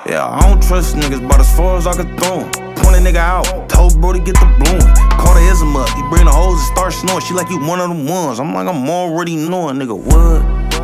Yeah, I don't trust niggas, but as far as I can throw him. Point a nigga out, told Brody get the blowin'. Call the ism up, he bring the hoes and start snoring. She like you one of them ones. I'm like, I'm already knowing, nigga, what,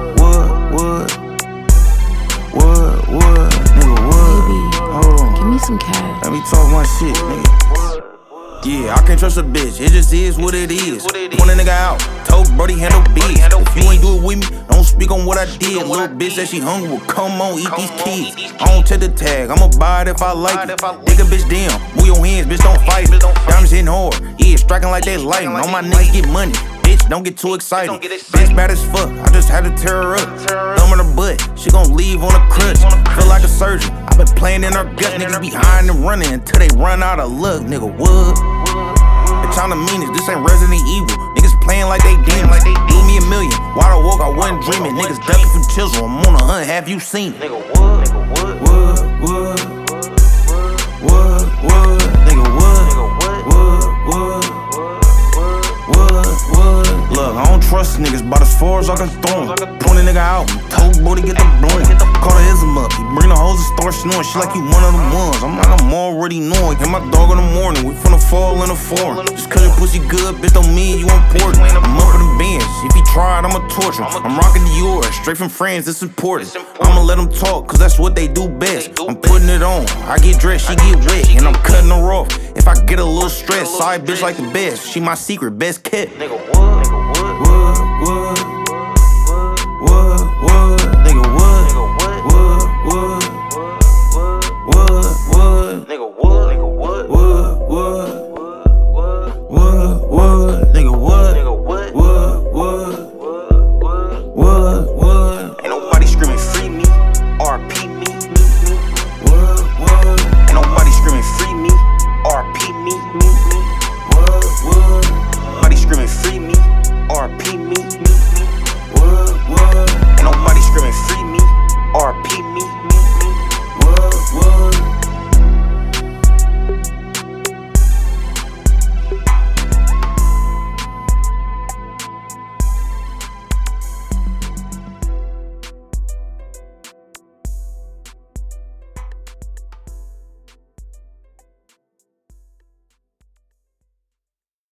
nigga, what? Baby, Hold on. give me some cash. Let me talk my shit, nigga. Yeah, I can't trust a bitch, it just is what it is. Point a nigga out, told Brody handle biz. If you ain't do it with me, don't speak on what I did. Little bitch that she hungry will come on, eat these kids. I don't take the tag, I'ma buy it if I like it. Dig a bitch down, move your hands, bitch, don't fight it. Diamonds hitting hard, yeah, striking like they lightning. All my niggas get money, bitch, don't get too excited. Bitch bad as fuck, I just had to tear her up. Thumb in her butt, she gon' leave on a crutch. Feel like a surgeon, I been playing in her gut. Niggas behind and running until they run out of luck, nigga, what? They tryna mean it, this ain't Resident Evil. Niggas playing like they demons. Do me a million, why the walk I wasn't dreaming. Niggas ducking from chisel, I'm on a hunt, have you seen it? Nigga, what? Nigga, Look, I don't trust niggas, but as far as I can throw him. Point a nigga out, told boy to get the blowin'. Call the ism up, he bring the hoes and start snoring. She like you one of them ones. I'm like, I'm already knowing. Hit my dog in the morning, we finna fall in the foreign. Just cause your pussy good, bitch, don't mean you important. I'm up in the bench, if he tried, I'ma torture him. I'm rocking the yours, straight from friends, it's important. I'ma let them talk, cause that's what they do best. I'm putting it on, I get dressed, she get wet, and I'm cutting her off. If I get a little stressed, side bitch like the best. She my secret, best kept. Nigga, what?